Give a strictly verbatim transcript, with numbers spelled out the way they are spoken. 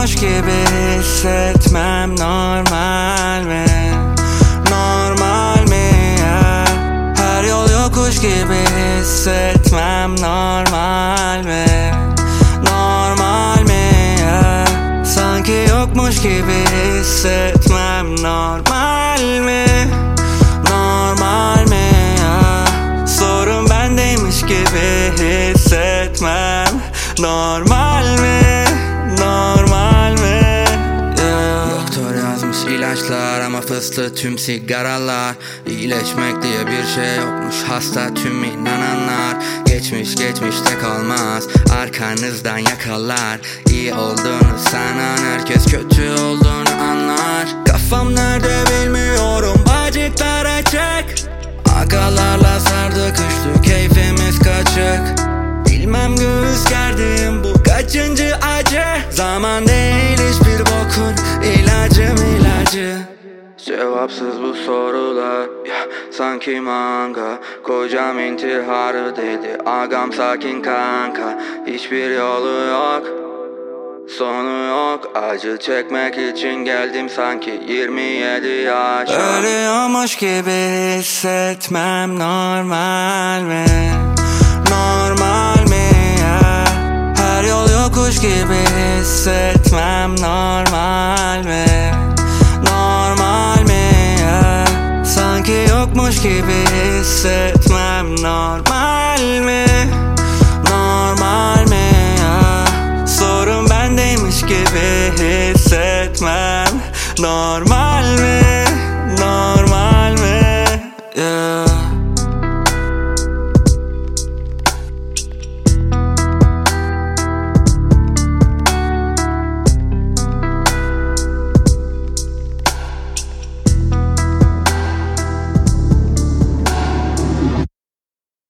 Ölüyormuş gibi hissetmem normal mi? Normal mi ya? Her yol yokuş gibi hissetmem normal mi? Normal mi ya? Sanki yokmuş gibi hissetmem normal mi? Normal mi ya? Sorun bendeymiş gibi hissetmem normal mi? Normal mi? Yeah. Doktor yazmış ilaçlar ama fıstığı tüm sigaralar. İyileşmek diye bir şey yokmuş, hasta tüm inananlar. Geçmiş geçmişte kalmaz, arkanızdan yakalar. İyi olduğunu sanan herkes kötü olduğunu anlar. Kafam nerede bilmiyorum, bacaklara çek. Agalarla sardık üçlü, keyfimiz kaçık. Bilmem göğüs gerdim, bu kaçıncı acı. Zaman değil hiçbir bokun ilacım ilacı. Cevapsız bu sorular ya, sanki manga. Kocam intiharı dedi, agam sakin kanka. Hiçbir yolu yok, sonu yok. Acı çekmek için geldim sanki yirmi yedi yaşa. Ölüyormuş gibi hissetmem normal mi? Normal mi ya? Her yol yokuş gibi hissetmem normal mi? Normal mi ya? Sanki yokmuş gibi hissetmem normal mi? Normal mi ya? Sorun bendeymiş gibi hissetmem normal